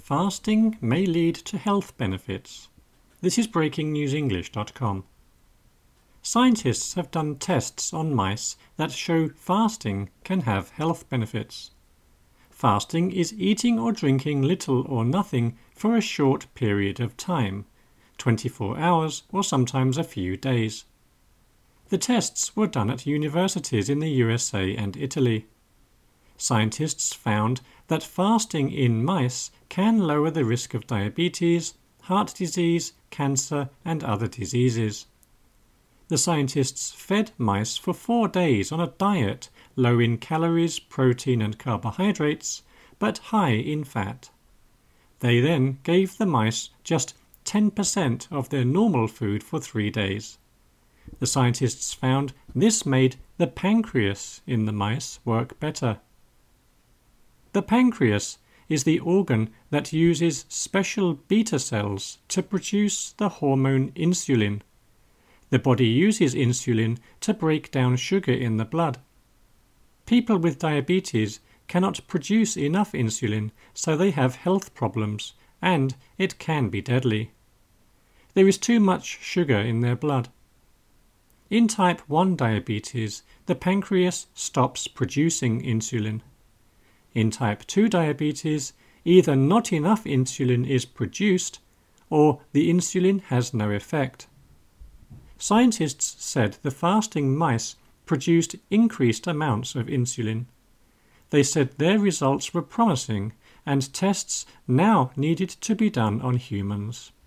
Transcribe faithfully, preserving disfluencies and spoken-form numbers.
Fasting may lead to health benefits. This is breaking news english dot com. Scientists have done tests on mice that show fasting can have health benefits. Fasting is eating or drinking little or nothing for a short period of time, twenty-four hours or sometimes a few days. The tests were done at universities in the U S A and Italy. Scientists found that fasting in mice can lower the risk of diabetes, heart disease, cancer, and other diseases. The scientists fed mice for four days on a diet low in calories, protein, and carbohydrates, but high in fat. They then gave the mice just ten percent of their normal food for three days. The scientists found this made the pancreas in the mice work better. The pancreas is the organ that uses special beta cells to produce the hormone insulin. The body uses insulin to break down sugar in the blood. People with diabetes cannot produce enough insulin, so they have health problems, and it can be deadly. There is too much sugar in their blood. In type one diabetes, the pancreas stops producing insulin. In type two diabetes, either not enough insulin is produced, or the insulin has no effect. Scientists said the fasting mice produced increased amounts of insulin. They said their results were promising, and tests now needed to be done on humans.